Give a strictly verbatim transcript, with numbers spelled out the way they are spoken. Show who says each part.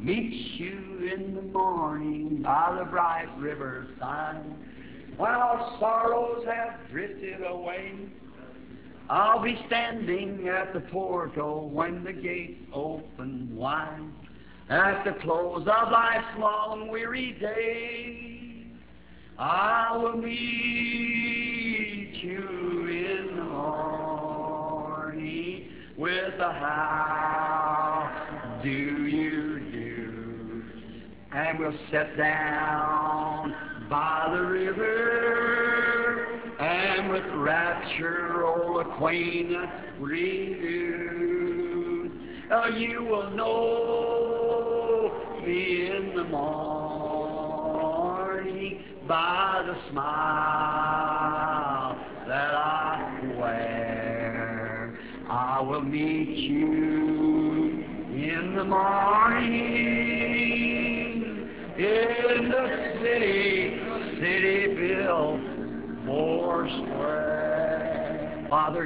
Speaker 1: meet you in the morning by the bright riverside. While sorrows have drifted away, I'll be standing at the portal when the gates open wide. At the close of life's long weary day, I will meet you in the morning with a how do you do, and we'll sit down by the river and with rapture old acquaintance renewed. Uh, you will know me in the morning by the smile that I wear. I will meet you in the morning in the city, city built four square. Father,